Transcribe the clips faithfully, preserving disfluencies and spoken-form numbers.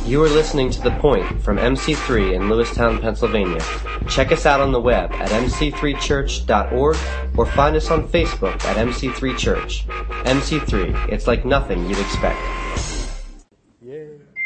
You are listening to The Point from M C three in Lewistown, Pennsylvania. Check us out on the web at m c three church dot org or find us on Facebook at M C three Church. M C three, it's like nothing you'd expect. Yeah.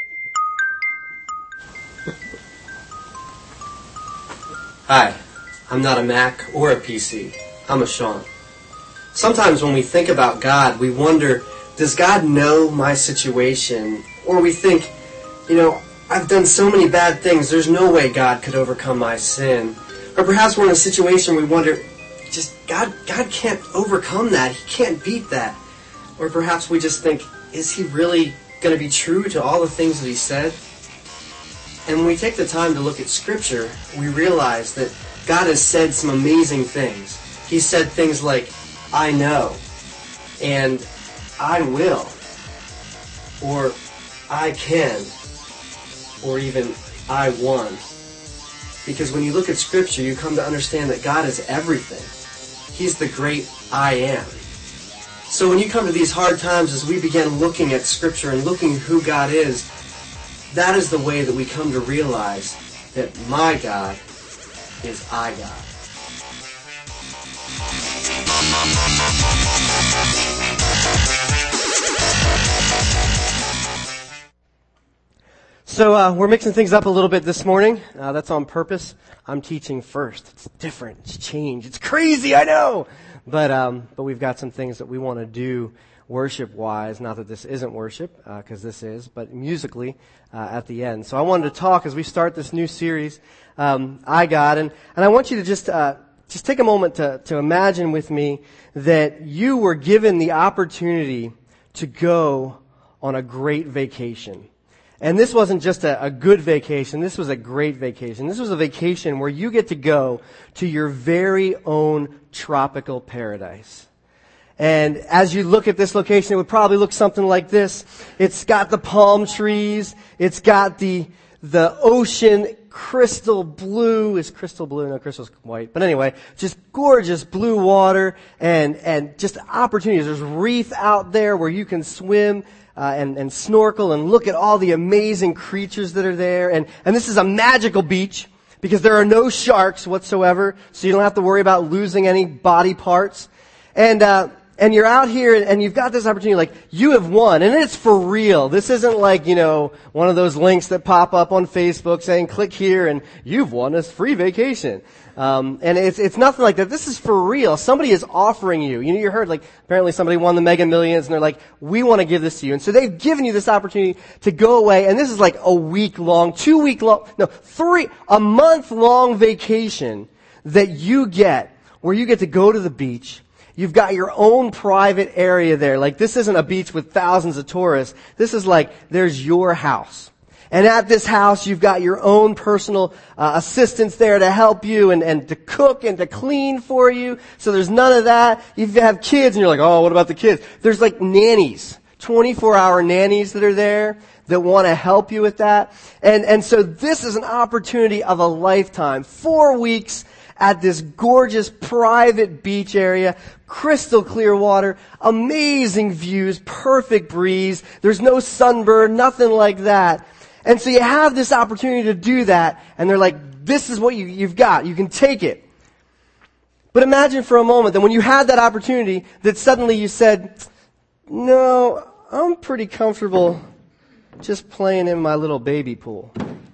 Hi, I'm not a Mac or a P C. I'm a Sean. Sometimes when we think about God, we wonder, does God know my situation? Or we think, you know, I've done so many bad things, there's no way God could overcome my sin. Or perhaps we're in a situation where we wonder, just God, God can't overcome that. He can't beat that. Or perhaps we just think, is he really going to be true to all the things that he said? And when we take the time to look at Scripture, we realize that God has said some amazing things. He said things like, I know, and I will, or I can, or even I won. Because when you look at Scripture, you come to understand that God is everything. He's the great I am. So when you come to these hard times, as we begin looking at Scripture and looking at who God is, that is the way that we come to realize that my God is I God. So uh, we're mixing things up a little bit this morning. Uh, that's on purpose. I'm teaching first. It's different. It's change. It's crazy, I know. But um, but we've got some things that we want to do worship-wise. Not that this isn't worship, because uh, this is, but musically uh, at the end. So I wanted to talk as we start this new series, um, I God, and and I want you to just uh, just take a moment to to imagine with me that you were given the opportunity to go on a great vacation. And this wasn't just a, a good vacation. This was a great vacation. This was a vacation where you get to go to your very own tropical paradise. And as you look at this location, it would probably look something like this. It's got the palm trees. It's got the the ocean, crystal blue. Is crystal blue? No, crystal's white. But anyway, just gorgeous blue water and and just opportunities. There's reef out there where you can swim Uh, and, and snorkel and look at all the amazing creatures that are there. And, and this is a magical beach because there are no sharks whatsoever, so you don't have to worry about losing any body parts. And, uh, and you're out here and, and you've got this opportunity, like, you have won, and it's for real. This isn't like, you know, one of those links that pop up on Facebook saying, click here and you've won a free vacation. Um, and it's, it's nothing like that. This is for real. Somebody is offering you. You know, you heard, like, apparently somebody won the Mega Millions and they're like, we want to give this to you. And so they've given you this opportunity to go away. And this is like a week long, two week long, no, three, a month long vacation that you get where you get to go to the beach. You've got your own private area there. Like, this isn't a beach with thousands of tourists. This is like, there's your house. And at this house, you've got your own personal uh, assistants there to help you and, and to cook and to clean for you. So there's none of that. You have kids and you're like, oh, what about the kids? There's like nannies, twenty-four hour nannies that are there that want to help you with that. And, and so this is an opportunity of a lifetime. Four weeks at this gorgeous private beach area, crystal clear water, amazing views, perfect breeze. There's no sunburn, nothing like that. And so you have this opportunity to do that, and they're like, this is what you, you've got. You can take it. But imagine for a moment that when you had that opportunity, that suddenly you said, no, I'm pretty comfortable just playing in my little baby pool.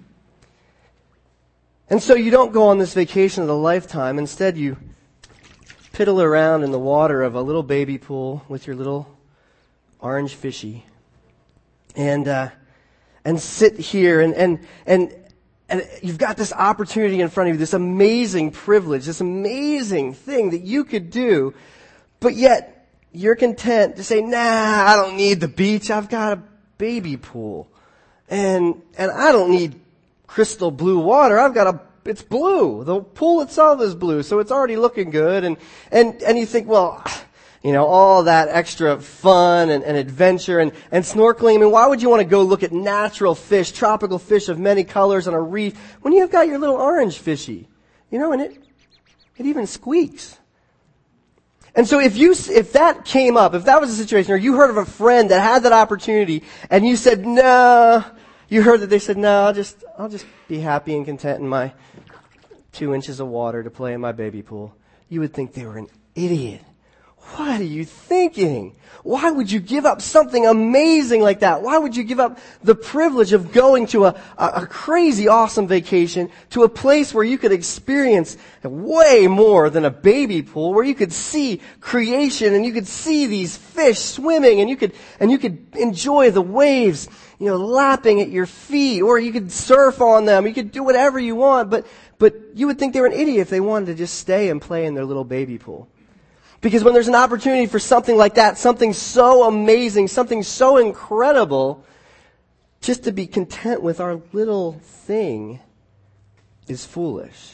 And so you don't go on this vacation of a lifetime. Instead, you piddle around in the water of a little baby pool with your little orange fishy. And, uh, and sit here and, and, and, and you've got this opportunity in front of you, this amazing privilege, this amazing thing that you could do, but yet you're content to say, nah, I don't need the beach. I've got a baby pool. And, and I don't need crystal blue water. I've got a, it's blue. The pool itself is blue, so it's already looking good. And, and, and you think, well, you know, all that extra fun and, and adventure and, and snorkeling. I mean, why would you want to go look at natural fish, tropical fish of many colors on a reef when you've got your little orange fishy? You know, and it, it even squeaks. And so if you, if that came up, if that was a situation, or you heard of a friend that had that opportunity, and you said, no, You heard that they said, no, I'll just, I'll just be happy and content in my two inches of water to play in my baby pool. You would think they were an idiot. What are you thinking? Why would you give up something amazing like that? Why would you give up the privilege of going to a, a, a crazy awesome vacation to a place where you could experience way more than a baby pool, where you could see creation and you could see these fish swimming and you could, and you could enjoy the waves, you know, lapping at your feet, or you could surf on them. You could do whatever you want, but, but you would think they were an idiot if they wanted to just stay and play in their little baby pool. Because when there's an opportunity for something like that, something so amazing, something so incredible, just to be content with our little thing is foolish.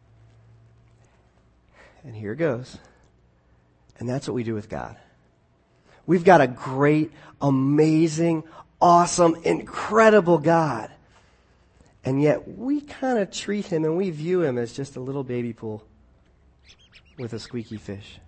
And here it goes. And that's what we do with God. We've got a great, amazing, awesome, incredible God. And yet we kind of treat him and we view him as just a little baby pool with a squeaky fish.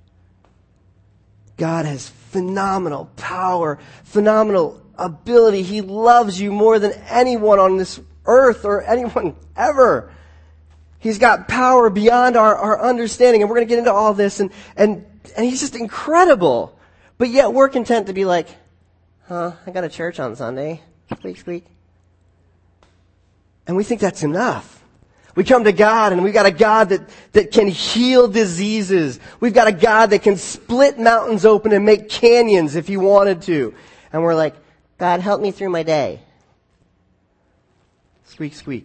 God has phenomenal power, phenomenal ability. He loves you more than anyone on this earth or anyone ever. He's got power beyond our, our understanding, and we're going to get into all this, and, and, and he's just incredible. But yet we're content to be like, huh, I got a church on Sunday. Squeak, squeak. And we think that's enough. We come to God and we've got a God that, that can heal diseases. We've got a God that can split mountains open and make canyons if he wanted to. And we're like, God, help me through my day. Squeak, squeak.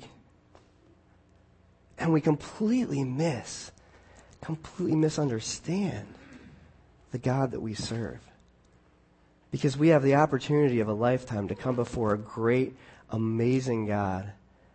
And we completely miss, completely misunderstand the God that we serve. Because we have the opportunity of a lifetime to come before a great, amazing God.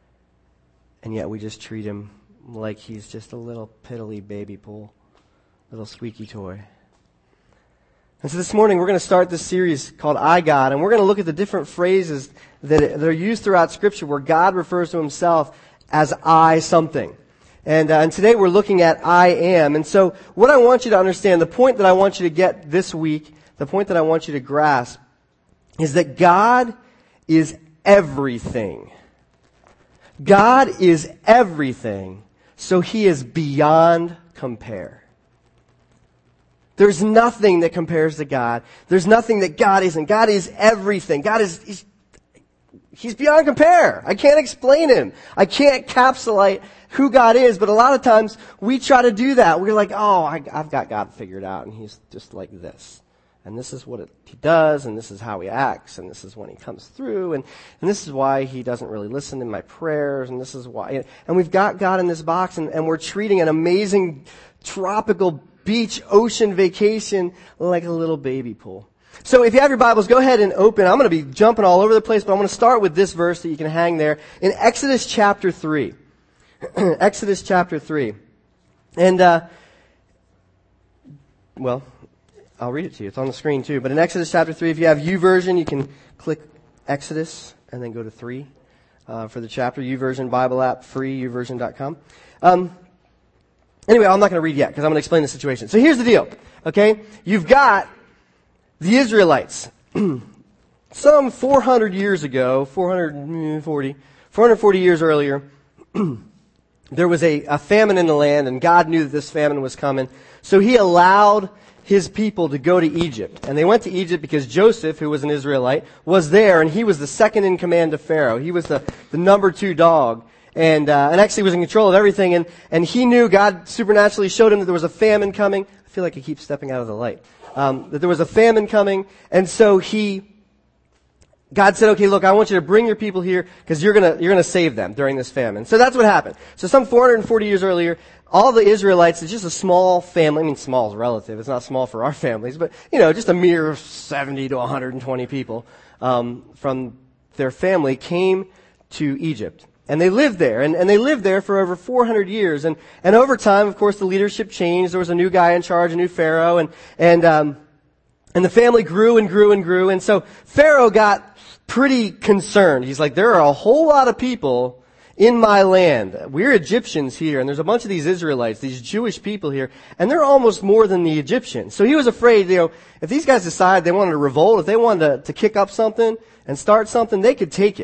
And yet we just treat him like he's just a little piddly baby pool, little squeaky toy. And so this morning we're going to start this series called I, God, and we're going to look at the different phrases that are used throughout Scripture where God refers to himself as I something. And, uh, and today we're looking at I am. And so what I want you to understand, the point that I want you to get this week, the point that I want you to grasp, is that God is everything. God is everything, so he is beyond compare. There's nothing that compares to God. There's nothing that God isn't. God is everything. God is, he's, he's beyond compare. I can't explain him. I can't encapsulate who God is, but a lot of times we try to do that. We're like, oh, I, I've got God figured out, and he's just like this. And this is what it, he does, and this is how he acts, and this is when he comes through, and, and this is why he doesn't really listen to my prayers, and this is why. And we've got God in this box, and, and we're treating an amazing tropical beach ocean vacation like a little baby pool. So if you have your Bibles, go ahead and open. I'm going to be jumping all over the place, but I'm going to start with this verse that you can hang there in Exodus chapter three. Exodus chapter three. And, uh, well... I'll read it to you. It's on the screen too. But in Exodus chapter three, if you have YouVersion, you can click Exodus and then go to three uh, for the chapter. YouVersion Bible app, free, u version dot com. Um, anyway, I'm not going to read yet because I'm going to explain the situation. So here's the deal. Okay, you've got the Israelites. Some four hundred years ago, four hundred forty, four hundred forty years earlier, there was a, a famine in the land, and God knew that this famine was coming. So he allowed his people to go to Egypt. And they went to Egypt because Joseph, who was an Israelite, was there, and he was the second in command of Pharaoh. He was the, the number two dog. And, uh, and actually was in control of everything. And, and he knew, God supernaturally showed him that there was a famine coming. I feel like I keep stepping out of the light. Um, that there was a famine coming. And so he, God said, okay, look, I want you to bring your people here because you're gonna, you're gonna save them during this famine. So that's what happened. So some four hundred forty years earlier, all the Israelites, it's just a small family. I mean, small is relative. It's not small for our families, but, you know, just a mere seventy to one hundred twenty people, um, from their family came to Egypt. And they lived there, and, and they lived there for over four hundred years. And, and over time, of course, the leadership changed. There was a new guy in charge, a new Pharaoh, and, and, um, and the family grew and grew and grew. And so Pharaoh got pretty concerned. He's like, there are a whole lot of people in my land. We're Egyptians here, and there's a bunch of these Israelites, these Jewish people here, and they're almost more than the Egyptians. So he was afraid, you know, if these guys decide they wanted to revolt, if they wanted to, to kick up something and start something, they could take it.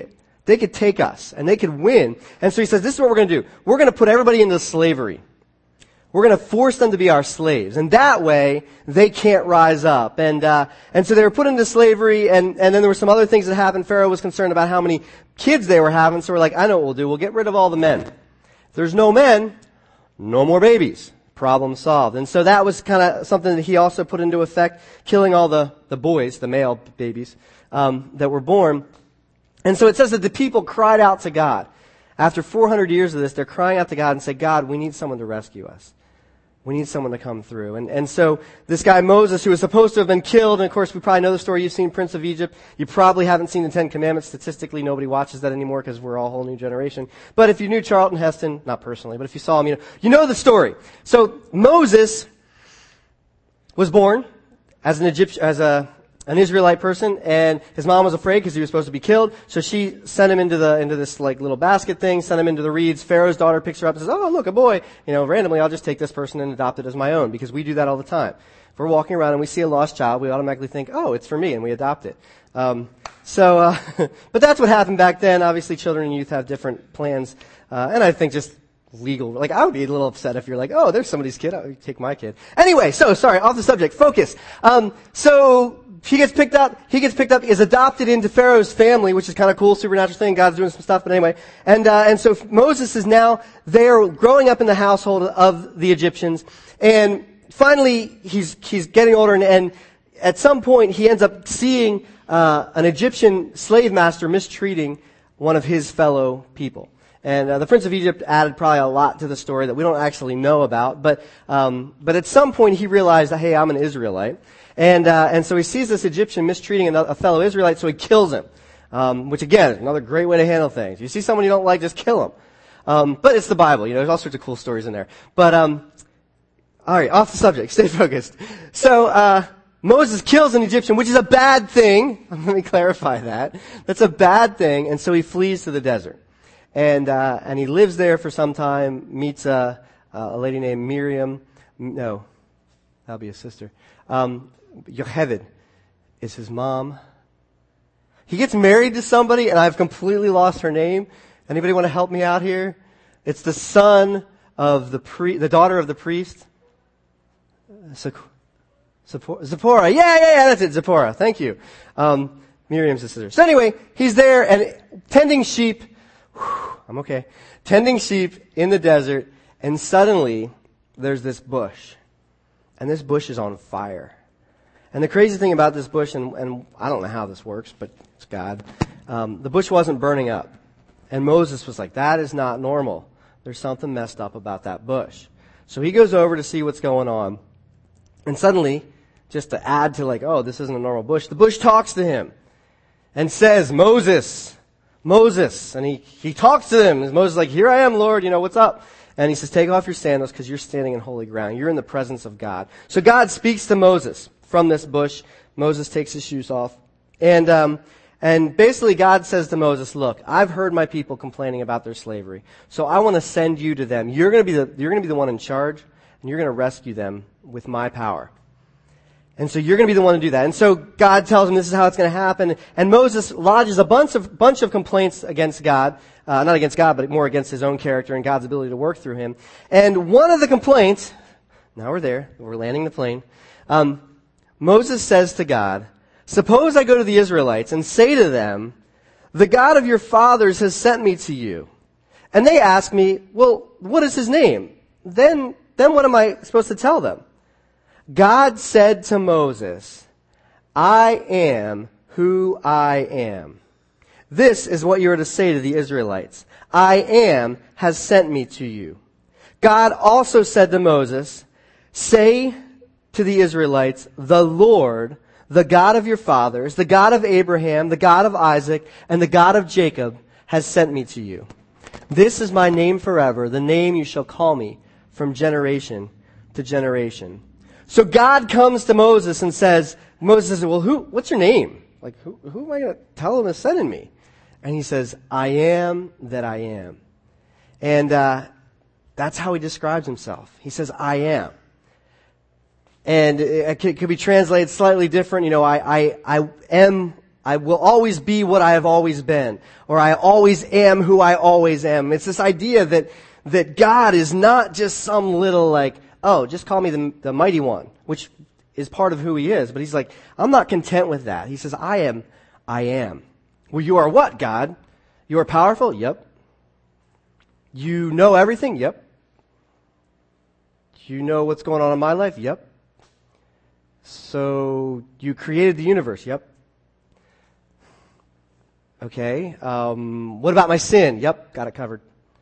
They could take us, and they could win. And so he says, this is what we're going to do. We're going to put everybody into slavery. We're going to force them to be our slaves. And that way, they can't rise up. And uh, and so they were put into slavery, and, and then there were some other things that happened. Pharaoh was concerned about how many kids they were having, so we're like, I know what we'll do. We'll get rid of all the men. If there's no men, no more babies. Problem solved. And so that was kind of something that he also put into effect, killing all the, the boys, the male babies, um, that were born. And so it says that the people cried out to God. After four hundred years of this, they're crying out to God and say, God, we need someone to rescue us. We need someone to come through. And, and so this guy Moses, who was supposed to have been killed, and of course we probably know the story, you've seen Prince of Egypt. You probably haven't seen the Ten Commandments. Statistically, nobody watches that anymore because we're all a whole new generation. But if you knew Charlton Heston, not personally, but if you saw him, you know, you know the story. So Moses was born as an Egyptian, as a, an Israelite person, and his mom was afraid because he was supposed to be killed. So she sent him into the into this like little basket thing, sent him into the reeds. Pharaoh's daughter picks her up and says, "Oh, look, a boy." You know, randomly, I'll just take this person and adopt it as my own, because we do that all the time. If we're walking around and we see a lost child, we automatically think, "Oh, it's for me," and we adopt it. Um, so, uh, but that's what happened back then. Obviously, children and youth have different plans, uh, and I think just legal. Like, I would be a little upset if you're like, "Oh, there's somebody's kid. I'll take my kid." Anyway, so sorry, off the subject. Focus. Um, so. He gets picked up, he gets picked up, is adopted into Pharaoh's family, which is kind of cool, supernatural thing. God's doing some stuff, but anyway. And, uh, and so Moses is now there growing up in the household of the Egyptians. And finally, he's, he's getting older, and, and at some point he ends up seeing, uh, an Egyptian slave master mistreating one of his fellow people. And uh, the Prince of Egypt added probably a lot to the story that we don't actually know about. But, um, but at some point he realized that, hey, I'm an Israelite. And, uh, and so he sees this Egyptian mistreating a fellow Israelite, so he kills him. Um, which again, is another great way to handle things. You see someone you don't like, just kill him. Um, but it's the Bible, you know, there's all sorts of cool stories in there. But, um, alright, off the subject, stay focused. So, uh, Moses kills an Egyptian, which is a bad thing. Let me clarify that. That's a bad thing, and so he flees to the desert. And, uh, and he lives there for some time, meets a, a lady named Miriam. No, that'll be his sister. Um, Yocheved is his mom. He gets married to somebody, and I've completely lost her name. Anybody want to help me out here? It's the son of the pri- the daughter of the priest. Zipporah. Yeah, yeah, yeah, that's it. Zipporah. Thank you. Um, Miriam's the sister. So anyway, he's there and tending sheep. Whew, I'm okay. Tending sheep in the desert, and suddenly there's this bush. And this bush is on fire. And the crazy thing about this bush, and, and I don't know how this works, but it's God, um, the bush wasn't burning up. And Moses was like, that is not normal. There's something messed up about that bush. So he goes over to see what's going on. And suddenly, just to add to like, oh, this isn't a normal bush, the bush talks to him and says, Moses, Moses. And he, he talks to him. And Moses is like, here I am, Lord, you know, what's up? And he says, take off your sandals because you're standing in holy ground. You're in the presence of God. So God speaks to Moses from this bush. Moses takes his shoes off. And, um, and basically God says to Moses, look, I've heard my people complaining about their slavery. So I want to send you to them. You're going to be the, you're going to be the one in charge, and you're going to rescue them with my power. And so you're going to be the one to do that. And so God tells him this is how it's going to happen. And Moses lodges a bunch of, bunch of complaints against God. Uh, not against God, but more against his own character and God's ability to work through him. And one of the complaints, now we're there, we're landing the plane. Um, Moses says to God, suppose I go to the Israelites and say to them, the God of your fathers has sent me to you. And they ask me, well, what is his name? Then, then what am I supposed to tell them? God said to Moses, I am who I am. This is what you are to say to the Israelites. I am has sent me to you. God also said to Moses, say to the Israelites, the Lord, the God of your fathers, the God of Abraham, the God of Isaac, and the God of Jacob has sent me to you. This is my name forever, the name you shall call me from generation to generation. So God comes to Moses and says, Moses says, well, who, what's your name? Like, who, who am I going to tell him is sending me? And he says, I am that I am. And uh, that's how he describes himself. He says, I am. And it could be translated slightly different. You know, I, I, I am, I will always be what I have always been, or I always am who I always am. It's this idea that, that God is not just some little like, oh, just call me the, the mighty one, which is part of who he is. But he's like, I'm not content with that. He says, I am, I am. Well, you are what, God? You are powerful? Yep. You know everything? Yep. You know what's going on in my life? Yep. So you created the universe? Yep. Okay. Um, what about my sin? Yep. Got it covered.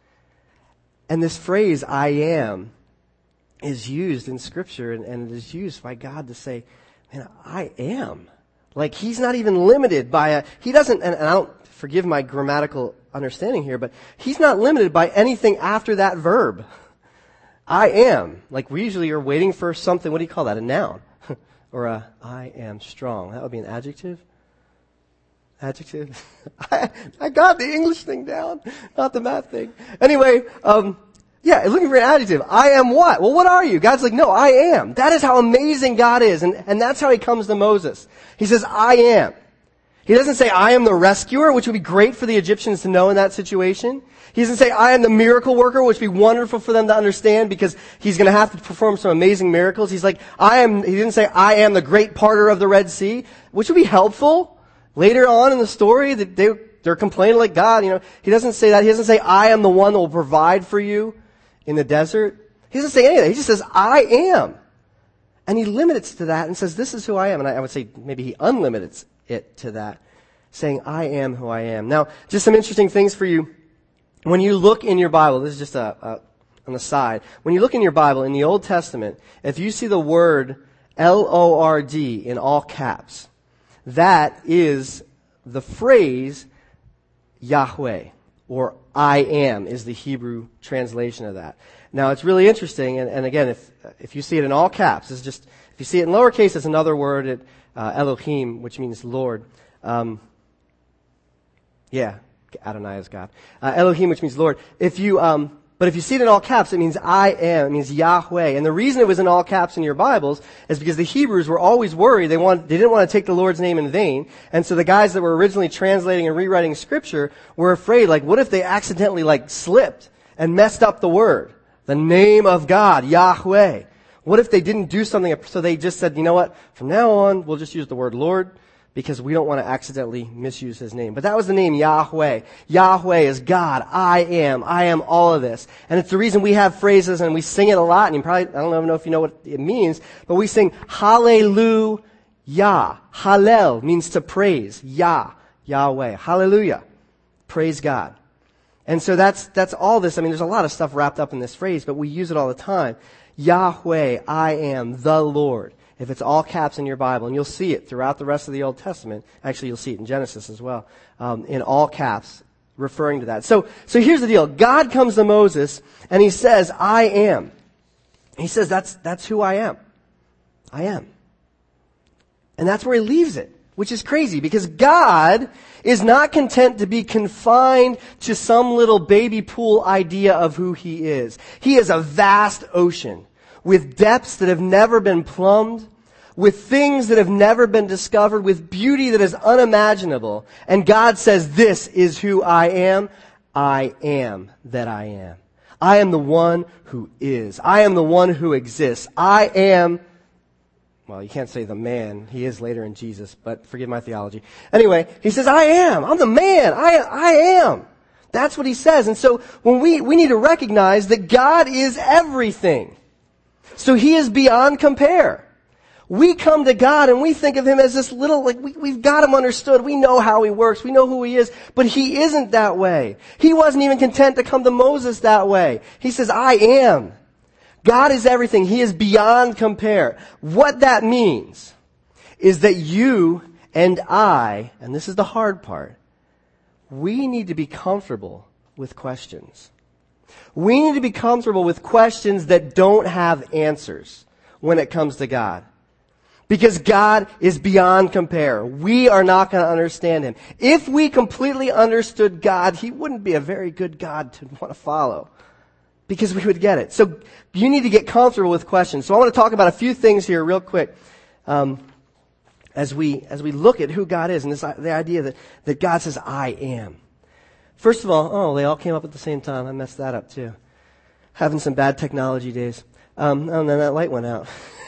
And this phrase, I am, is used in Scripture, and, and it is used by God to say, man, I am. Like, he's not even limited by a, he doesn't, and, and I don't, forgive my grammatical understanding here, but he's not limited by anything after that verb. I am. Like, we usually are waiting for something, what do you call that, a noun? Or a, I am strong. That would be an adjective. Adjective. I, I got the English thing down, not the math thing. Anyway, um, yeah, looking for an adjective. I am what? Well, what are you? God's like, no, I am. That is how amazing God is. And, and that's how he comes to Moses. He says, I am. He doesn't say, I am the rescuer, which would be great for the Egyptians to know in that situation. He doesn't say, I am the miracle worker, which would be wonderful for them to understand because he's going to have to perform some amazing miracles. He's like, I am, he didn't say, I am the great parter of the Red Sea, which would be helpful later on in the story that they, they're complaining like God, you know. He doesn't say that. He doesn't say, I am the one that will provide for you in the desert. He doesn't say any of that. He just says, I am. And he limits to that and says, this is who I am. And I, I would say maybe he unlimits it to that, saying, I am who I am. Now, just some interesting things for you. When you look in your Bible, this is just a, a on the side. When you look in your Bible, in the Old Testament, if you see the word L O R D in all caps, that is the phrase Yahweh, or I am, is the Hebrew translation of that. Now, it's really interesting, and, and again, if if you see it in all caps, it's just, if you see it in lowercase, it's another word, it, uh, Elohim, which means Lord. Um, yeah, Adonai is God. Uh, Elohim, which means Lord. If you, um, but if you see it in all caps, it means I am. It means Yahweh. And the reason it was in all caps in your Bibles is because the Hebrews were always worried. They want, they didn't want to take the Lord's name in vain. And so the guys that were originally translating and rewriting Scripture were afraid, like, what if they accidentally, like, slipped and messed up the word? The name of God, Yahweh. What if they didn't do something, so they just said, you know what, from now on, we'll just use the word Lord, because we don't want to accidentally misuse his name. But that was the name Yahweh. Yahweh is God. I am. I am all of this. And it's the reason we have phrases and we sing it a lot. And you probably, I don't even know if you know what it means, but we sing Hallelujah. Hallel means to praise. Yah. Yahweh. Hallelujah. Praise God. And so that's, that's all this. I mean, there's a lot of stuff wrapped up in this phrase, but we use it all the time. Yahweh, I am the Lord. If it's all caps in your Bible, and you'll see it throughout the rest of the Old Testament. Actually, you'll see it in Genesis as well, um, in all caps, referring to that. So, so here's the deal. God comes to Moses, and he says, I am. He says, that's, that's who I am. I am. And that's where he leaves it, which is crazy, because God is not content to be confined to some little baby pool idea of who he is. He is a vast ocean, with depths that have never been plumbed, with things that have never been discovered, with beauty that is unimaginable. And God says, this is who I am. I am that I am. I am the one who is. I am the one who exists. I am, well, you can't say the man. He is later in Jesus, but forgive my theology. Anyway, he says, I am. I'm the man. I, I am. That's what he says. And so when we, we need to recognize that God is everything. So he is beyond compare. We come to God and we think of him as this little, like we, we've got him understood. We know how he works. We know who he is. But he isn't that way. He wasn't even content to come to Moses that way. He says, I am. God is everything. He is beyond compare. What that means is that you and I, and this is the hard part, we need to be comfortable with questions. We need to be comfortable with questions that don't have answers when it comes to God. Because God is beyond compare. We are not going to understand him. If we completely understood God, he wouldn't be a very good God to want to follow. Because we would get it. So you need to get comfortable with questions. So I want to talk about a few things here real quick. Um, as we as we look at who God is and this the idea that, that God says, I am. First of all, oh, they all came up at the same time. I messed that up too. Having some bad technology days. Um, oh, and then that light went out.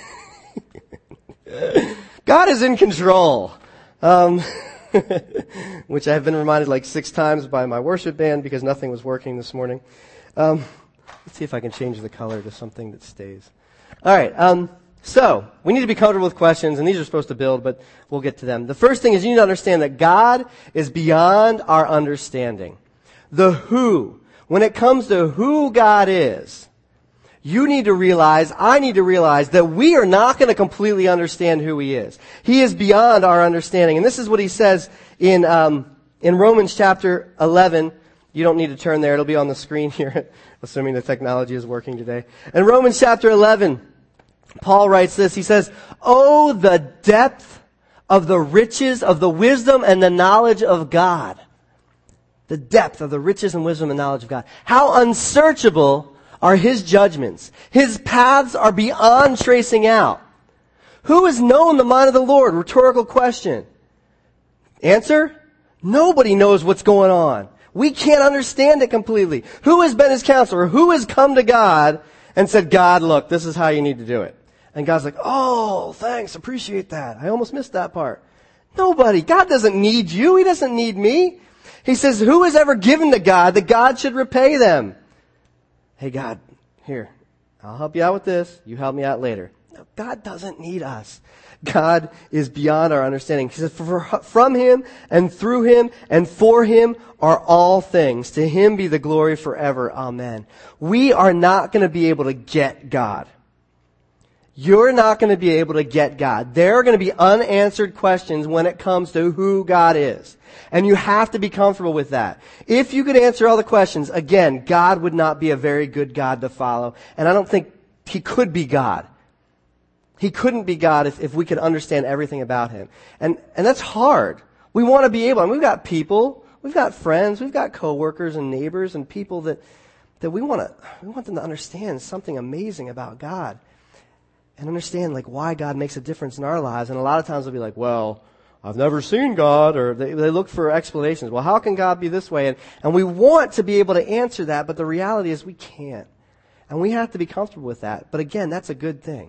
God is in control. Um, which I have been reminded like six times by my worship band because nothing was working this morning. Um, let's see if I can change the color to something that stays. All right. Um, so we need to be comfortable with questions, and these are supposed to build, but we'll get to them. The first thing is you need to understand that God is beyond our understanding. The who. When it comes to who God is, you need to realize, I need to realize that we are not going to completely understand who He is. He is beyond our understanding. And this is what He says in um, in Romans chapter eleven. You don't need to turn there. It'll be on the screen here, assuming the technology is working today. In Romans chapter eleven, Paul writes this. He says, "Oh, the depth of the riches of the wisdom and the knowledge of God." The depth of the riches and wisdom and knowledge of God. How unsearchable are His judgments. His paths are beyond tracing out. Who has known the mind of the Lord? Rhetorical question. Answer? Nobody knows what's going on. We can't understand it completely. Who has been His counselor? Who has come to God and said, God, look, this is how you need to do it. And God's like, oh, thanks, appreciate that. I almost missed that part. Nobody. God doesn't need you. He doesn't need me. He says, who has ever given to God that God should repay them? Hey, God, here, I'll help you out with this. You help me out later. No, God doesn't need us. God is beyond our understanding. He says, from Him and through Him and for Him are all things. To Him be the glory forever. Amen. We are not going to be able to get God. You're not going to be able to get God. There are going to be unanswered questions when it comes to who God is. And you have to be comfortable with that. If you could answer all the questions, again, God would not be a very good God to follow. And I don't think He could be God. He couldn't be God if, if we could understand everything about Him. And, and that's hard. We want to be able, and we've got people, we've got friends, we've got coworkers and neighbors and people that, that we want to, we want them to understand something amazing about God. And understand like why God makes a difference in our lives. And a lot of times they'll be like, well, I've never seen God, or they, they look for explanations. Well, how can God be this way? And, and we want to be able to answer that, but the reality is we can't. And we have to be comfortable with that. But again, that's a good thing.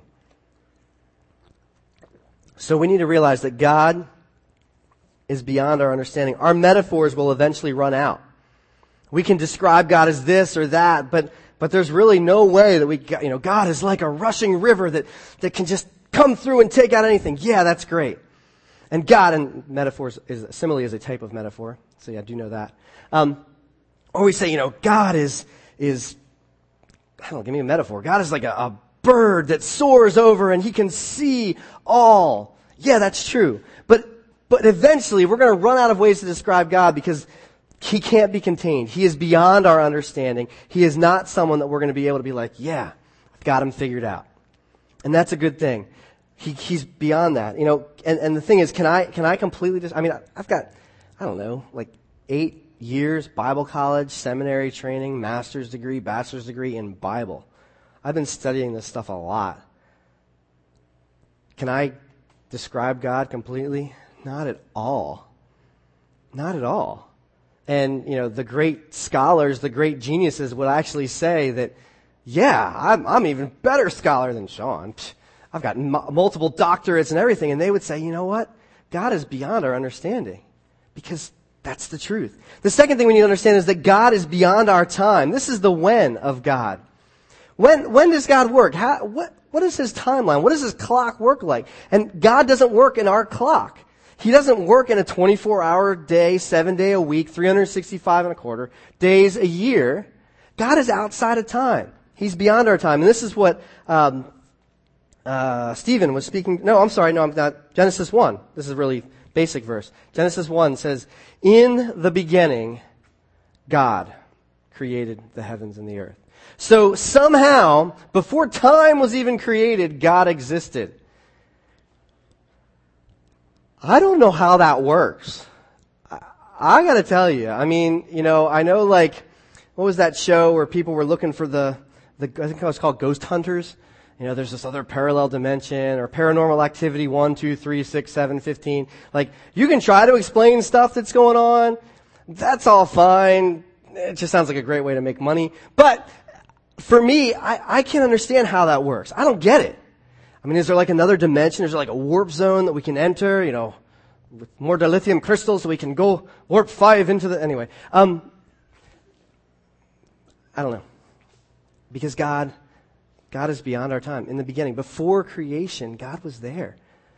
So we need to realize that God is beyond our understanding. Our metaphors will eventually run out. We can describe God as this or that, but But there's really no way that we, you know, God is like a rushing river that, that can just come through and take out anything. Yeah, that's great. And God, and metaphors, is simile is a type of metaphor. So yeah, I do know that. Um, or we say, you know, God is, is, I don't know, give me a metaphor. God is like a, a bird that soars over and He can see all. Yeah, that's true. But, but eventually we're going to run out of ways to describe God because He can't be contained. He is beyond our understanding. He is not someone that we're going to be able to be like, yeah, I've got Him figured out. And that's a good thing. He, he's beyond that. You know, and, and the thing is, can I, can I completely just, I mean, I've got, I don't know, like eight years Bible college, seminary training, master's degree, bachelor's degree in Bible. I've been studying this stuff a lot. Can I describe God completely? Not at all. Not at all. And, you know, the great scholars, the great geniuses would actually say that, yeah, I'm, I'm even better scholar than Sean. Psh, I've got m- multiple doctorates and everything. And they would say, you know what? God is beyond our understanding because that's the truth. The second thing we need to understand is that God is beyond our time. This is the when of God. When, when does God work? How, what, what is His timeline? What does His clock work like? And God doesn't work in our clock. He doesn't work in a twenty-four hour day, seven day a week, three hundred sixty-five and a quarter days a year. God is outside of time. He's beyond our time. And this is what, um, uh, Stephen was speaking. No, I'm sorry. No, I'm not. Genesis one. This is a really basic verse. Genesis one says, in the beginning, God created the heavens and the earth. So somehow, before time was even created, God existed. I don't know how that works. I, I gotta tell you. I mean, you know, I know like, what was that show where people were looking for the, the I think it was called Ghost Hunters? you know, there's this other parallel dimension or paranormal activity one, two, three, six, seven, fifteen. Like, you can try to explain stuff that's going on. That's all fine. It just sounds like a great way to make money. But for me, I, I can't understand how that works. I don't get it. I mean, is there like another dimension? Is there like a warp zone that we can enter, you know, with more dilithium crystals so we can go warp five into the, anyway. Um, I don't know. Because God, God is beyond our time. In the beginning, before creation, God was there.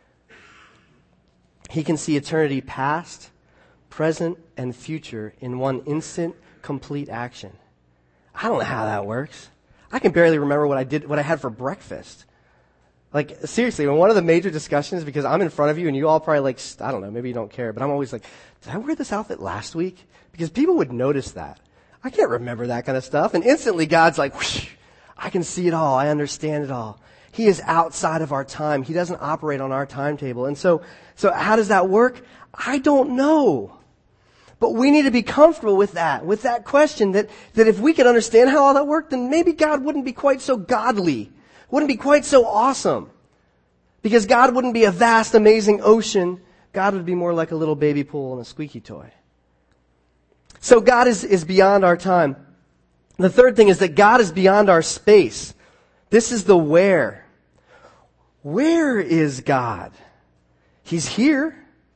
He can see eternity past, present, and future in one instant, complete action. I don't know how that works. I can barely remember what I did, what I had for breakfast. Like, seriously, when one of the major discussions, because I'm in front of you and you all probably like, I don't know, maybe you don't care, but I'm always like, did I wear this outfit last week? Because people would notice that. I can't remember that kind of stuff. And instantly God's like, whoosh, I can see it all. I understand it all. He is outside of our time. He doesn't operate on our timetable. And so, so how does that work? I don't know. But we need to be comfortable with that, with that question that, that if we could understand how all that worked, then maybe God wouldn't be quite so godly, wouldn't be quite so awesome. Because God wouldn't be a vast, amazing ocean. God would be more like a little baby pool and a squeaky toy. So God is, is beyond our time. The third thing is that God is beyond our space. This is the where. Where is God? He's here.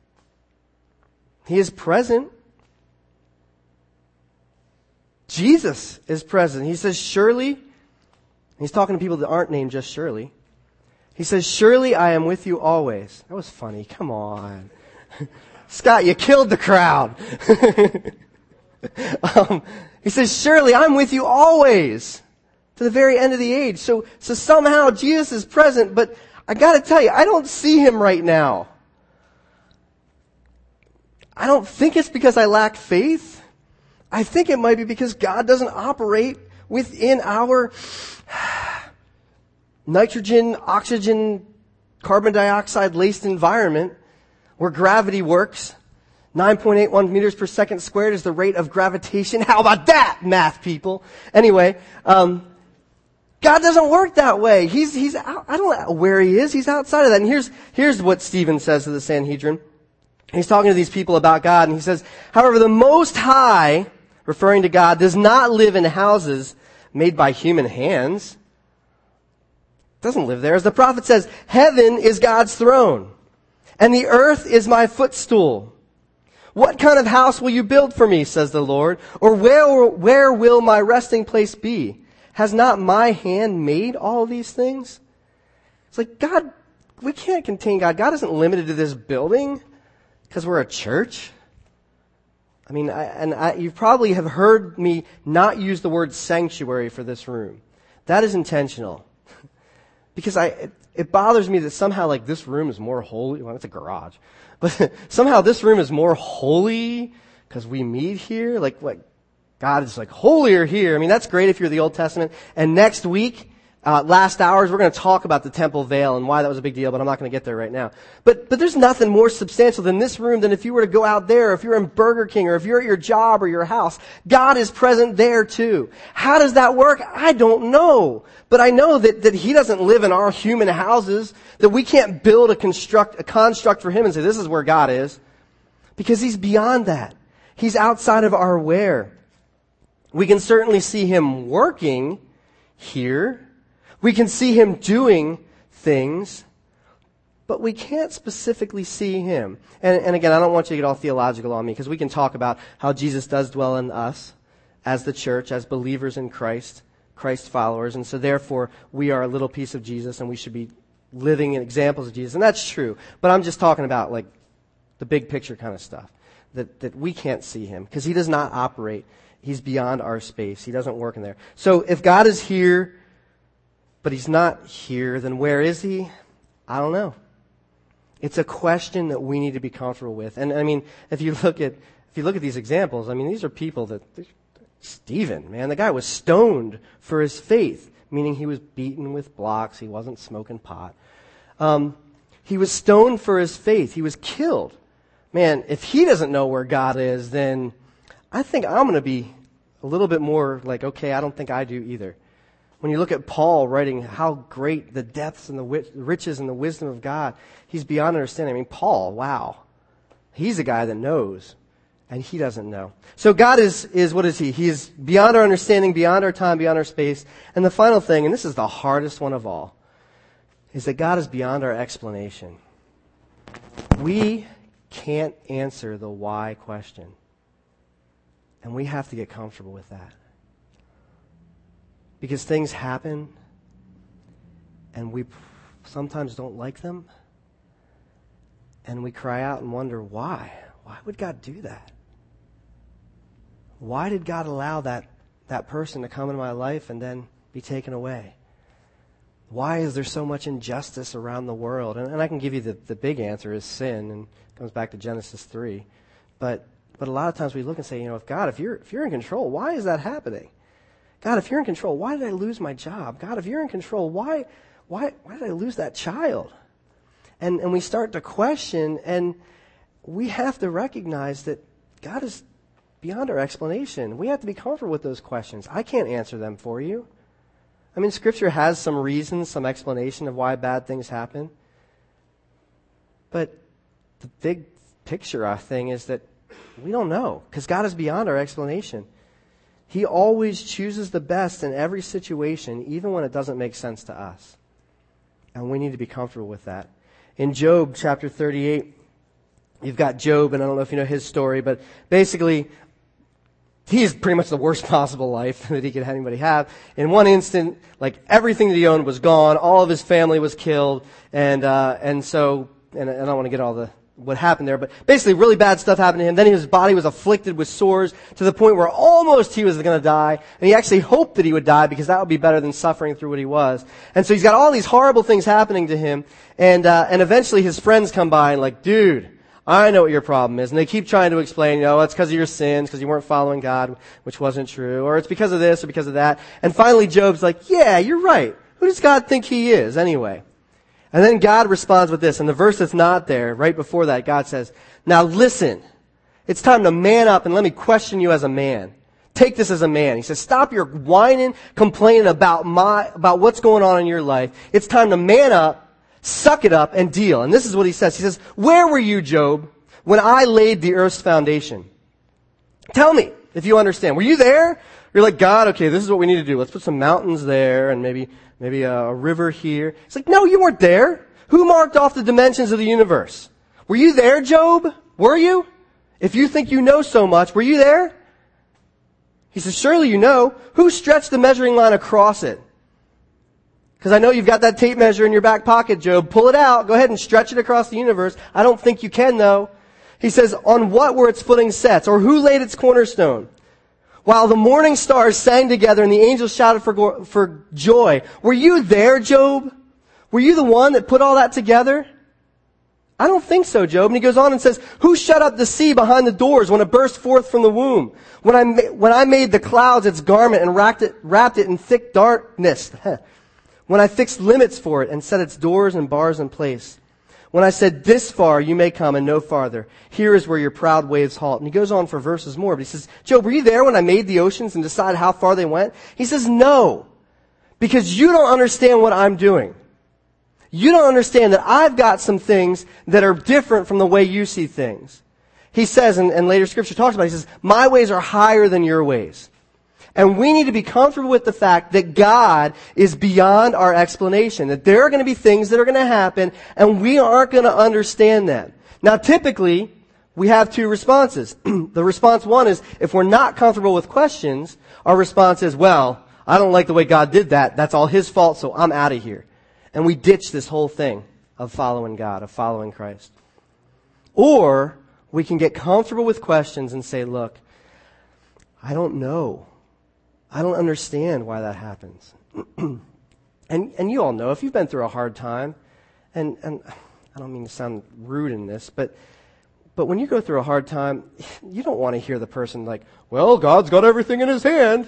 He is present. Jesus is present. He says, surely, he's talking to people that aren't named just Shirley. He says, surely I am with you always. That was funny. Come on. Scott, you killed the crowd. um, he says, surely I'm with you always to the very end of the age. So, so somehow Jesus is present, but I gotta tell you, I don't see him right now. I don't think it's because I lack faith. I think it might be because God doesn't operate within our nitrogen, oxygen, carbon dioxide laced environment where gravity works. nine point eight one meters per second squared is the rate of gravitation. How about that, math people? Anyway, um, God doesn't work that way. He's, he's out, I don't know where he is. He's outside of that. And here's, here's what Stephen says to the Sanhedrin. He's talking to these people about God, and he says, however, the Most High, referring to God, does not live in houses made by human hands. Doesn't live there. As the prophet says, heaven is God's throne, and the earth is my footstool. What kind of house will you build for me, says the Lord? Or where, where will my resting place be? Has not my hand made all these things? It's like, God, we can't contain God. God isn't limited to this building because we're a church. I mean, I, and I, you probably have heard me not use the word sanctuary for this room. That is intentional. Because I, it, it bothers me that somehow like this room is more holy. Well, it's a garage. But somehow this room is more holy because we meet here. Like, like God is like holier here. I mean, that's great if you're the Old Testament. And next week, uh, last hours, we're going to talk about the temple veil and why that was a big deal, but I'm not going to get there right now. But, but there's nothing more substantial than this room than if you were to go out there, or if you're in Burger King, or if you're at your job or your house. God is present there too. How does that work? I don't know. But I know that, that he doesn't live in our human houses, that we can't build a construct, a construct for him and say, this is where God is. Because he's beyond that. He's outside of our where. We can certainly see him working here. We can see him doing things, but we can't specifically see him. And, and again, I don't want you to get all theological on me, because we can talk about how Jesus does dwell in us as the church, as believers in Christ, Christ followers. And so therefore, we are a little piece of Jesus, and we should be living in examples of Jesus. And that's true. But I'm just talking about like the big picture kind of stuff, that, that we can't see him because he does not operate. He's beyond our space. He doesn't work in there. So if God is here, but he's not here, then where is he? I don't know. It's a question that we need to be comfortable with. And I mean, if you look at if you look at these examples, I mean, these are people that Stephen, man, the guy was stoned for his faith, meaning he was beaten with blocks. He wasn't smoking pot. Um, he was stoned for his faith. He was killed. Man, if he doesn't know where God is, then I think I'm going to be a little bit more like, okay, I don't think I do either. When you look at Paul writing how great the depths and the wit- riches and the wisdom of God, he's beyond understanding. I mean, Paul, wow. He's a guy that knows, and he doesn't know. So God is, is what is he? He is beyond our understanding, beyond our time, beyond our space. And the final thing, and this is the hardest one of all, is that God is beyond our explanation. We can't answer the why question. And we have to get comfortable with that. Because things happen, and we sometimes don't like them, and we cry out and wonder, why? Why would God do that? Why did God allow that, that person to come into my life and then be taken away? Why is there so much injustice around the world? And, and I can give you the, the big answer is sin, and it comes back to Genesis three. But but a lot of times we look and say, you know, if God, if you're if you're in control, why is that happening? God, if you're in control, why did I lose my job? God, if you're in control, why why why did I lose that child? And and we start to question, and we have to recognize that God is beyond our explanation. We have to be comfortable with those questions. I can't answer them for you. I mean, Scripture has some reasons, some explanation of why bad things happen. But the big picture, I think, is that we don't know, because God is beyond our explanation. He always chooses the best in every situation, even when it doesn't make sense to us. And we need to be comfortable with that. In Job chapter thirty-eight, you've got Job, and I don't know if you know his story, but basically, he's pretty much the worst possible life that he could anybody have. In one instant, like everything that he owned was gone, all of his family was killed, and uh, and so, and I don't want to get all the what happened there, but basically really bad stuff happened to him. Then his body was afflicted with sores to the point where almost he was going to die. And he actually hoped that he would die because that would be better than suffering through what he was. And so he's got all these horrible things happening to him. And, uh, and eventually his friends come by and like, dude, I know what your problem is. And they keep trying to explain, you know, it's because of your sins, because you weren't following God, which wasn't true. Or it's because of this or because of that. And finally Job's like, yeah, you're right. Who does God think he is anyway? And then God responds with this. And the verse that's not there, right before that, God says, now listen, it's time to man up and let me question you as a man. Take this as a man. He says, stop your whining, complaining about my, about what's going on in your life. It's time to man up, suck it up, and deal. And this is what he says. He says, where were you, Job, when I laid the earth's foundation? Tell me, if you understand. Were you there? You're like, God, okay, this is what we need to do. Let's put some mountains there and maybe Maybe a, a river here. It's like, no, you weren't there. Who marked off the dimensions of the universe? Were you there, Job? Were you? If you think you know so much, were you there? He says, surely you know. Who stretched the measuring line across it? Because I know you've got that tape measure in your back pocket, Job. Pull it out. Go ahead and stretch it across the universe. I don't think you can, though. He says, on what were its footing sets? Or who laid its cornerstone? While the morning stars sang together and the angels shouted for, for joy. Were you there, Job? Were you the one that put all that together? I don't think so, Job. And he goes on and says, who shut up the sea behind the doors when it burst forth from the womb? When I, ma- when I made the clouds its garment and wrapped it, wrapped it in thick darkness. When I fixed limits for it and set its doors and bars in place. When I said, this far you may come and no farther. Here is where your proud waves halt. And he goes on for verses more, but he says, Job, were you there when I made the oceans and decided how far they went? He says, no, because you don't understand what I'm doing. You don't understand that I've got some things that are different from the way you see things. He says, and, and later scripture talks about it, he says, my ways are higher than your ways. And we need to be comfortable with the fact that God is beyond our explanation, that there are going to be things that are going to happen and we aren't going to understand them. Now, typically, we have two responses. The response one is, if we're not comfortable with questions, our response is, well, I don't like the way God did that. That's all His fault, so I'm out of here. And we ditch this whole thing of following God, of following Christ. Or we can get comfortable with questions and say, look, I don't know. I don't understand why that happens. and and you all know, if you've been through a hard time, and, and I don't mean to sound rude in this, but but when you go through a hard time, you don't want to hear the person like, well, God's got everything in His hand.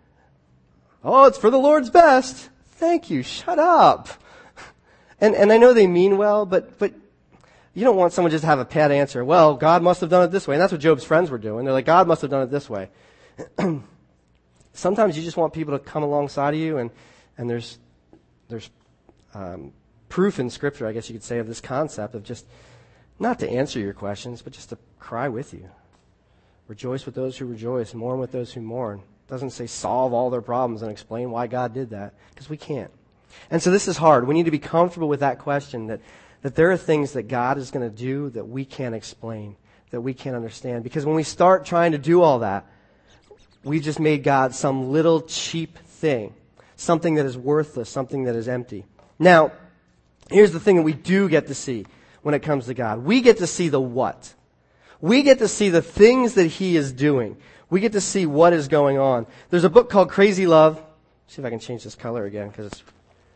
Oh, it's for the Lord's best. Thank you. Shut up. And and I know they mean well, but but you don't want someone just to have a pat answer. Well, God must have done it this way. And that's what Job's friends were doing. They're like, God must have done it this way. Sometimes you just want people to come alongside of you and, And there's there's um, proof in Scripture, I guess you could say, of this concept of just not to answer your questions, but just to cry with you. Rejoice with those who rejoice, mourn with those who mourn. It doesn't say solve all their problems and explain why God did that, because we can't. And so this is hard. We need to be comfortable with that question, that, that there are things that God is going to do that we can't explain, that we can't understand. Because when we start trying to do all that, we just made God some little cheap thing, something that is worthless, something that is empty. Now, here's the thing that we do get to see when it comes to God. We get to see the what. We get to see the things that He is doing. We get to see what is going on. There's a book called Crazy Love. Let's see if I can change this color again, because it's...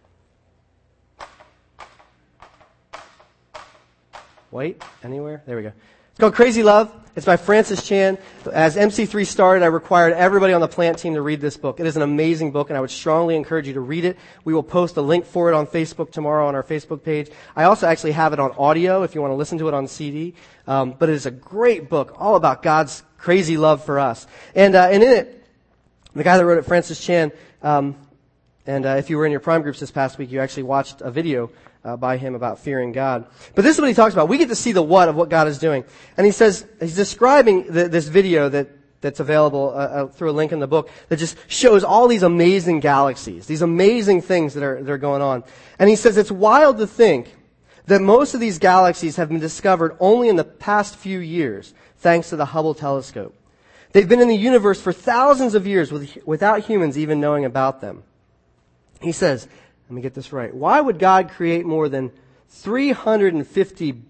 White? Anywhere? There we go. It's called Crazy Love. It's by Francis Chan. As M C three started, I required everybody on the plant team to read this book. It is an amazing book, and I would strongly encourage you to read it. We will post a link for it on Facebook tomorrow on our Facebook page. I also actually have it on audio if you want to listen to it on C D. Um, but it is a great book, all about God's crazy love for us. And, uh, and in it, the guy that wrote it, Francis Chan, um, and uh, if you were in your prime groups this past week, you actually watched a video Uh, by him about fearing God. But this is what he talks about. We get to see the what of what God is doing. And he says, he's describing the, this video that, that's available uh, uh, through a link in the book that just shows all these amazing galaxies, these amazing things that are, that are going on. And he says it's wild to think that most of these galaxies have been discovered only in the past few years, thanks to the Hubble telescope. They've been in the universe for thousands of years with, without humans even knowing about them. He says, let me get this right. Why would God create more than three hundred fifty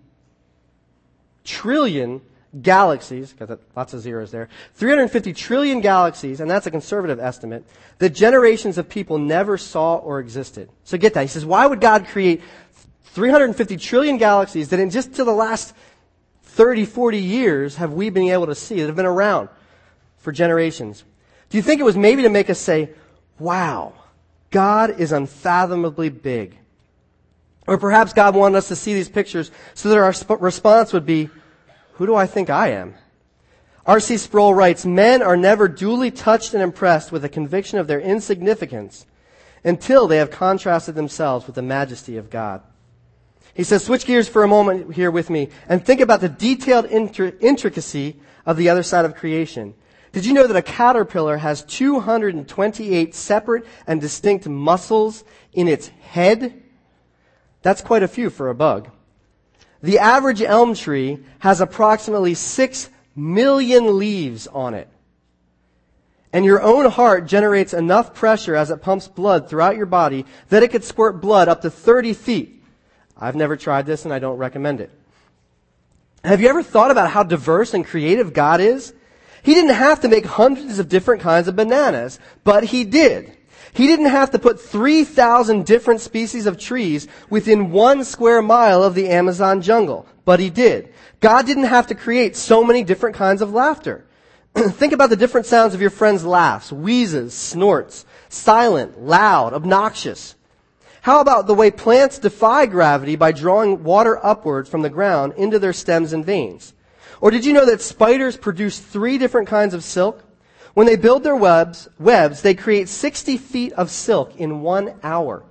trillion galaxies, got lots of zeros there, three hundred fifty trillion galaxies, and that's a conservative estimate, that generations of people never saw or existed? So get that. He says, why would God create three hundred fifty trillion galaxies that in just to the last thirty, forty years have we been able to see, that have been around for generations? Do you think it was maybe to make us say, wow, God is unfathomably big? Or perhaps God wanted us to see these pictures so that our sp- response would be, who do I think I am? R C Sproul writes, men are never duly touched and impressed with a conviction of their insignificance until they have contrasted themselves with the majesty of God. He says, switch gears for a moment here with me and think about the detailed intri- intricacy of the other side of creation. Did you know that a caterpillar has two hundred twenty-eight separate and distinct muscles in its head? That's quite a few for a bug. The average elm tree has approximately six million leaves on it. And your own heart generates enough pressure as it pumps blood throughout your body that it could squirt blood up to thirty feet. I've never tried this and I don't recommend it. Have you ever thought about how diverse and creative God is? He didn't have to make hundreds of different kinds of bananas, but He did. He didn't have to put three thousand different species of trees within one square mile of the Amazon jungle, but He did. God didn't have to create so many different kinds of laughter. Think about the different sounds of your friends' laughs, wheezes, snorts, silent, loud, obnoxious. How about the way plants defy gravity by drawing water upward from the ground into their stems and veins? Or did you know that spiders produce three different kinds of silk? When they build their webs, webs, they create sixty feet of silk in one hour,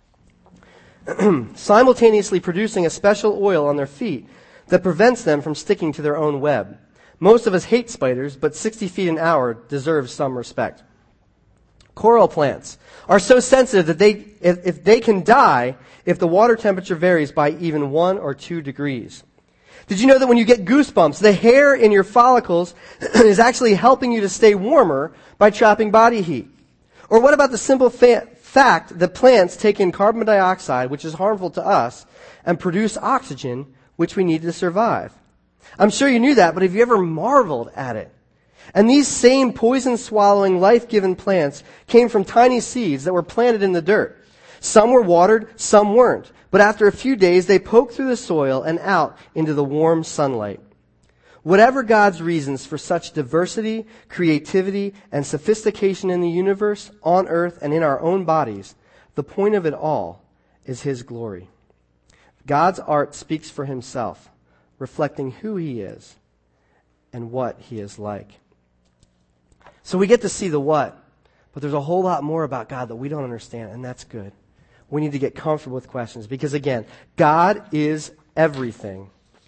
simultaneously producing a special oil on their feet that prevents them from sticking to their own web. Most of us hate spiders, but sixty feet an hour deserves some respect. Coral plants are so sensitive that they, if, if they can die if the water temperature varies by even one or two degrees. Did you know that when you get goosebumps, the hair in your follicles is actually helping you to stay warmer by trapping body heat? Or what about the simple fa- fact that plants take in carbon dioxide, which is harmful to us, and produce oxygen, which we need to survive? I'm sure you knew that, but have you ever marveled at it? And these same poison-swallowing, life-giving plants came from tiny seeds that were planted in the dirt. Some were watered, some weren't. But after a few days, they poked through the soil and out into the warm sunlight. Whatever God's reasons for such diversity, creativity, and sophistication in the universe, on earth, and in our own bodies, the point of it all is His glory. God's art speaks for Himself, reflecting who He is and what He is like. So we get to see the what, But there's a whole lot more about God that we don't understand, and that's good. We need to get comfortable with questions because, again, God is everything.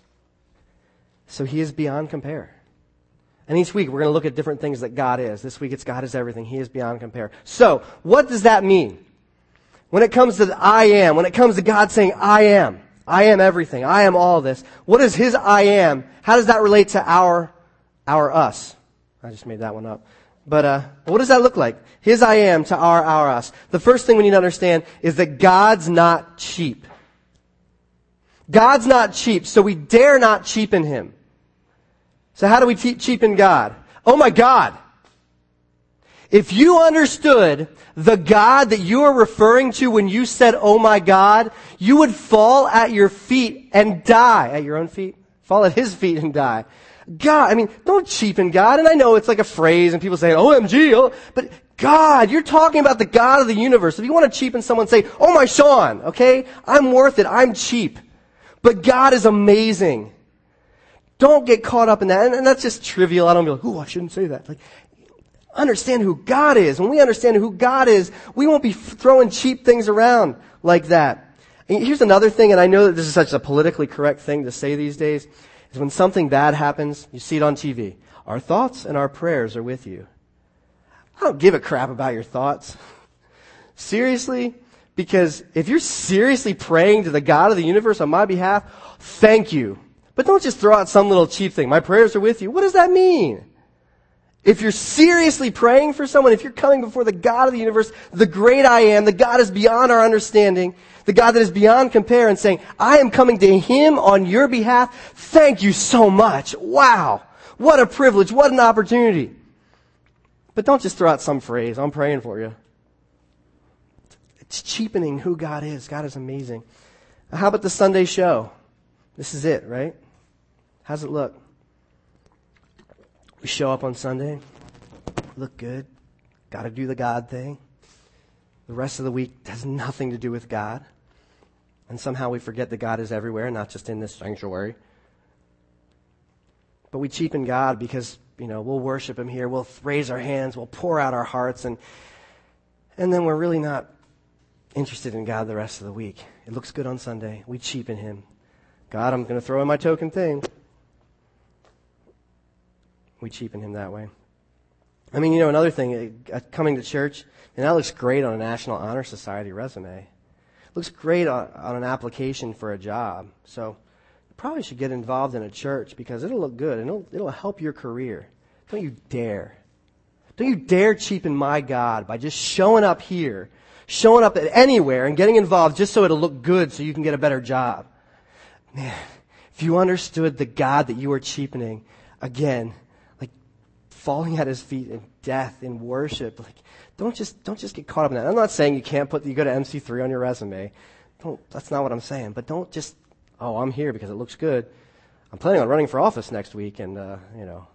So He is beyond compare. And each week we're going to look at different things that God is. This week it's God is everything. He is beyond compare. So, what does that mean? When it comes to the I am, when it comes to God saying, I am, I am everything, I am all this, what is His I am? How does that relate to our, our us? I just made that one up. But uh, what does that look like? His I am to our, our us. The first thing we need to understand is that God's not cheap. God's not cheap, so we dare not cheapen Him. So how do we te- cheapen God? Oh my God! If you understood the God that you are referring to when you said, oh my God, you would fall at your feet and die. At your own feet? Fall at His feet and die. God, I mean, don't cheapen God. And I know it's like a phrase and people say, O M G, oh, but God, you're talking about the God of the universe. If you want to cheapen someone, say, oh my Sean, okay? I'm worth it. I'm cheap. But God is amazing. Don't get caught up in that. And, and that's just trivial. I don't be like, ooh, I shouldn't say that. Like, understand who God is. When we understand who God is, we won't be throwing cheap things around like that. And here's another thing, and I know that this is such a politically correct thing to say these days, is when something bad happens, you see it on T V. Our thoughts and our prayers are with you. I don't give a crap about your thoughts. Seriously? Because if you're seriously praying to the God of the universe on my behalf, thank you. But don't just throw out some little cheap thing. My prayers are with you. What does that mean? If you're seriously praying for someone, if you're coming before the God of the universe, the great I am, the God is beyond our understanding, the God that is beyond compare, and saying, I am coming to Him on your behalf, thank you so much. Wow. What a privilege. What an opportunity. But don't just throw out some phrase, I'm praying for you. It's cheapening who God is. God is amazing. How about the Sunday show? This is it, right? How's it look? We show up on Sunday, look good, got to do the God thing. The rest of the week has nothing to do with God. And somehow we forget that God is everywhere, not just in this sanctuary. But we cheapen God because, you know, we'll worship Him here, we'll raise our hands, we'll pour out our hearts, and and then we're really not interested in God the rest of the week. It looks good on Sunday. We cheapen Him. God, I'm going to throw in my token thing. We cheapen Him that way. I mean, you know, another thing, uh, coming to church, and that looks great on a National Honor Society resume. It looks great on, on an application for a job. So you probably should get involved in a church because it'll look good and it'll, it'll help your career. Don't you dare. Don't you dare cheapen my God by just showing up here, showing up at anywhere and getting involved just so it'll look good so you can get a better job. Man, if you understood the God that you are cheapening, again, like falling at His feet in death, in worship, like don't just don't just get caught up in that. I'm not saying you can't put you go to M C three on your resume. Don't. That's not what I'm saying. But don't just oh I'm here because it looks good. I'm planning on running for office next week, and uh, you know.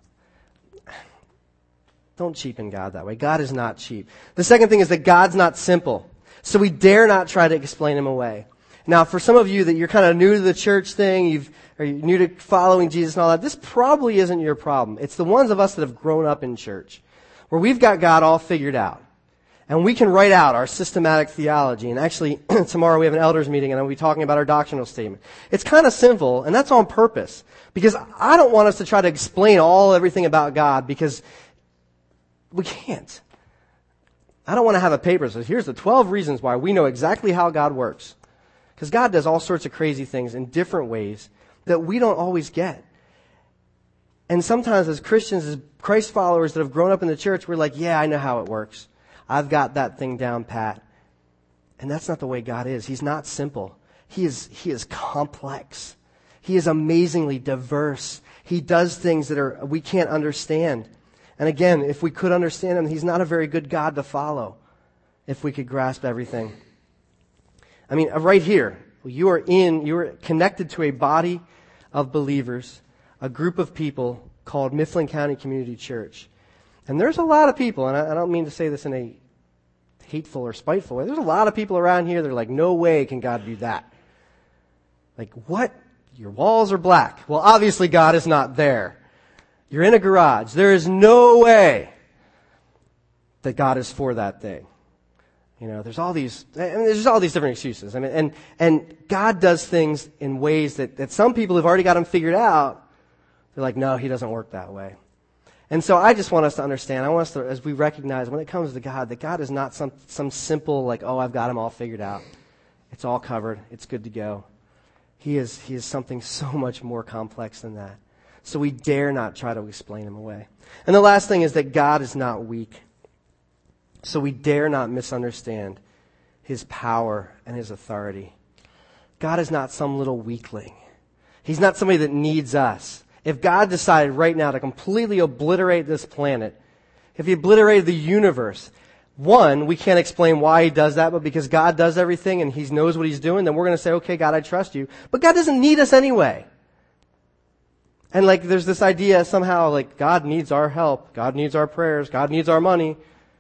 Don't cheapen God that way. God is not cheap. The second thing is that God's not simple. So we dare not try to explain Him away. Now, for some of you that you're kind of new to the church thing, you've, or you're new to following Jesus and all that, this probably isn't your problem. It's the ones of us that have grown up in church, where we've got God all figured out. And we can write out our systematic theology. And actually, tomorrow we have an elders meeting and I'll be talking about our doctrinal statement. It's kind of simple, and that's on purpose. Because I don't want us to try to explain all, everything about God, because we can't. I don't want to have a paper that says, here's the twelve reasons why we know exactly how God works. Because God does all sorts of crazy things in different ways that we don't always get. And sometimes as Christians, as Christ followers that have grown up in the church, we're like, yeah, I know how it works. I've got that thing down pat. And that's not the way God is. He's not simple. He is, he is complex. He is amazingly diverse. He does things that are we can't understand. And again, if we could understand Him, He's not a very good God to follow if we could grasp everything. I mean, right here, you are in, you are connected to a body of believers, a group of people called Mifflin County Community Church. And there's a lot of people, and I, I don't mean to say this in a hateful or spiteful way. There's a lot of people around here that are like, no way can God do that. Like, what? Your walls are black. Well, obviously God is not there. You're in a garage. There is no way that God is for that thing. You know, there's all these, I mean, there's all these different excuses. I mean, and, and God does things in ways that, that some people have already got them figured out. They're like, no, he doesn't work that way. And so I just want us to understand, I want us to, as we recognize when it comes to God, that God is not some, some simple, like, oh, I've got him all figured out. It's all covered. It's good to go. He is, he is something so much more complex than that. So we dare not try to explain him away. And the last thing is that God is not weak. So we dare not misunderstand his power and his authority. God is not some little weakling. He's not somebody that needs us. If God decided right now to completely obliterate this planet, if he obliterated the universe, one, we can't explain why he does that, but because God does everything and he knows what he's doing, then we're going to say, okay, God, I trust you. But God doesn't need us anyway. And like there's this idea somehow like God needs our help, God needs our prayers, God needs our money.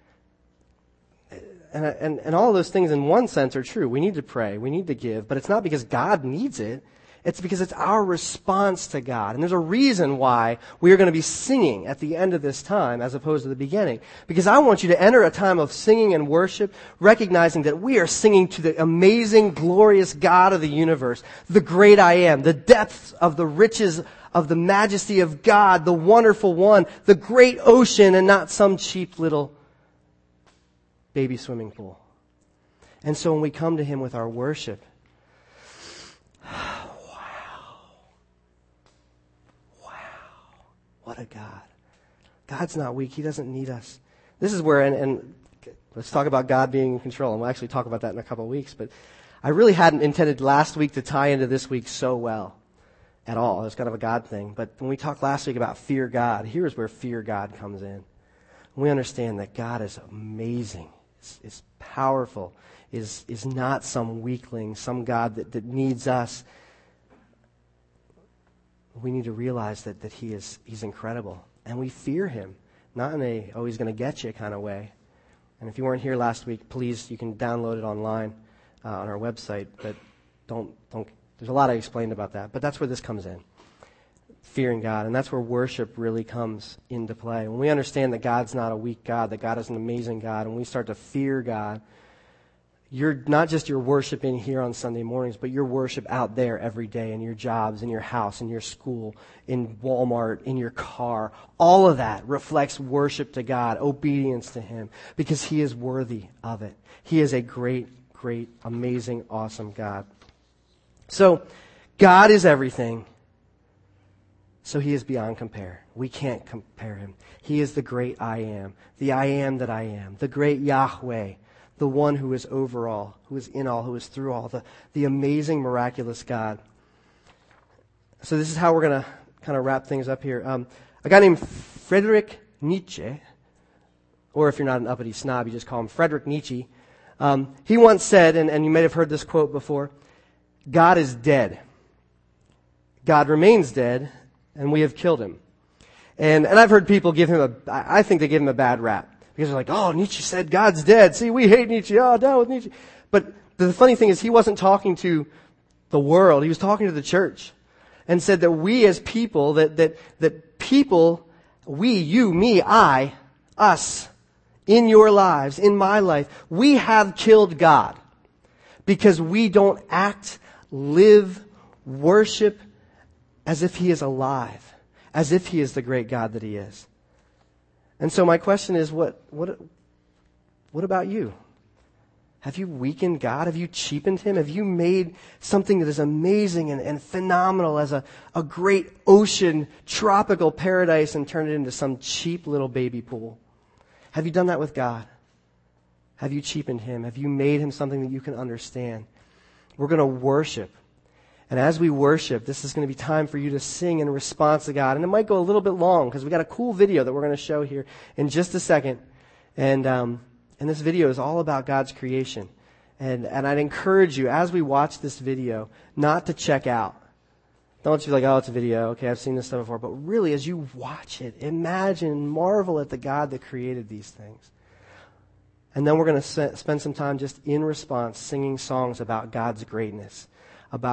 And, and, and all of those things in one sense are true. We need to pray. We need to give. But it's not because God needs it. It's because it's our response to God. And there's a reason why we are going to be singing at the end of this time as opposed to the beginning. Because I want you to enter a time of singing and worship, recognizing that we are singing to the amazing, glorious God of the universe, the great I am, the depths of the riches of the majesty of God, the wonderful one, the great ocean, and not some cheap little baby swimming pool. And so when we come to him with our worship, wow, wow, what a God. God's not weak. He doesn't need us. This is where, and, and let's talk about God being in control, and we'll actually talk about that in a couple of weeks, but I really hadn't intended last week to tie into this week so well at all. It's kind of a God thing. But when we talked last week about fear God, here's where fear God comes in. We understand that God is amazing. Is, is powerful, is is not some weakling, some God that, that needs us. We need to realize that, that he is he's incredible. And we fear him, not in a, oh, he's going to get you kind of way. And if you weren't here last week, please, you can download it online uh, on our website. But don't, don't, there's a lot I explained about that. But that's where this comes in. Fearing God. And that's where worship really comes into play. When we understand that God's not a weak God, that God is an amazing God, and we start to fear God, you're not just your worship in here on Sunday mornings, but your worship out there every day in your jobs, in your house, in your school, in Walmart, in your car. All of that reflects worship to God, obedience to him, because he is worthy of it. He is a great, great, amazing, awesome God. So, God is everything. So he is beyond compare. We can't compare him. He is the great I am, the I am that I am, the great Yahweh, the one who is over all, who is in all, who is through all, the, the amazing, miraculous God. So this is how we're going to kind of wrap things up here. Um, a guy named Friedrich Nietzsche, or if you're not an uppity snob, you just call him Friedrich Nietzsche. Um, he once said, and, and you may have heard this quote before, God is dead. God remains dead, and we have killed him. And and I've heard people give him a, I think they give him a bad rap. Because they're like, oh, Nietzsche said God's dead. See, we hate Nietzsche. Oh, down with Nietzsche. But the funny thing is he wasn't talking to the world. He was talking to the church. And said that we as people, that that that people, we, you, me, I, us, in your lives, in my life, we have killed God. Because we don't act, live, worship, as if he is alive, as if he is the great God that he is. And so my question is, what, what, what about you? Have you weakened God? Have you cheapened him? Have you made something that is amazing and, and phenomenal as a, a great ocean, tropical paradise and turned it into some cheap little baby pool? Have you done that with God? Have you cheapened him? Have you made him something that you can understand? We're going to worship. And as we worship, this is going to be time for you to sing in response to God. And it might go a little bit long because we got a cool video that we're going to show here in just a second. And um, and this video is all about God's creation. And and I'd encourage you, as we watch this video, not to check out. Don't just be like, oh, it's a video. Okay, I've seen this stuff before. But really, as you watch it, imagine, marvel at the God that created these things. And then we're going to spend some time just in response singing songs about God's greatness, about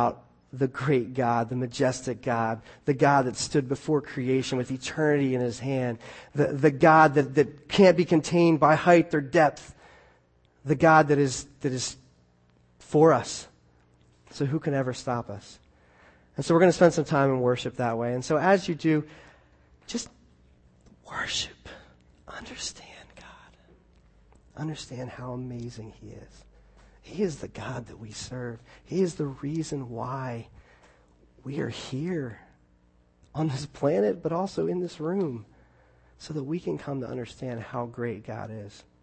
the great God, the majestic God, the God that stood before creation with eternity in his hand, the, the God that, that can't be contained by height or depth, the God that is, that is for us. So who can ever stop us? And so we're going to spend some time in worship that way. And so as you do, just worship. Understand God. Understand how amazing he is. He is the God that we serve. He is the reason why we are here on this planet, but also in this room, so that we can come to understand how great God is.